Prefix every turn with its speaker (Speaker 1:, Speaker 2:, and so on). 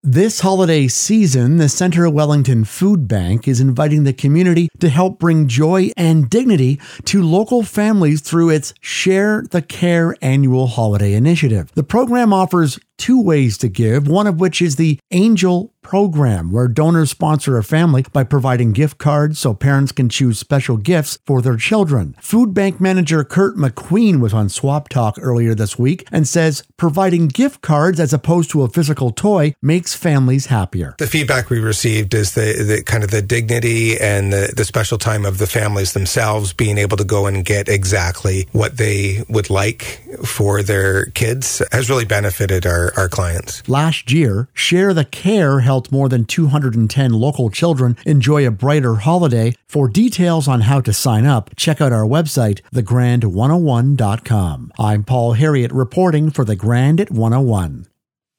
Speaker 1: This holiday season, the Centre Wellington Food Bank is inviting the community to help bring joy and dignity to local families through its Share the Care annual holiday initiative. The program offers two ways to give, one of which is the Angel program, where donors sponsor a family by providing gift cards so parents can choose special gifts for their children. Food Bank manager Kurt McQueen was on Swap Talk earlier this week and says providing gift cards as opposed to a physical toy makes families happier.
Speaker 2: The feedback we received is the kind of the dignity and the special time of the families themselves being able to go and get exactly what they would like for their kids has really benefited our clients.
Speaker 1: Last year, Share the Care helped more than 210 local children enjoy a brighter holiday. For details on how to sign up, check out our website, thegrand101.com. I'm Paul Harriet reporting for The Grand at 101.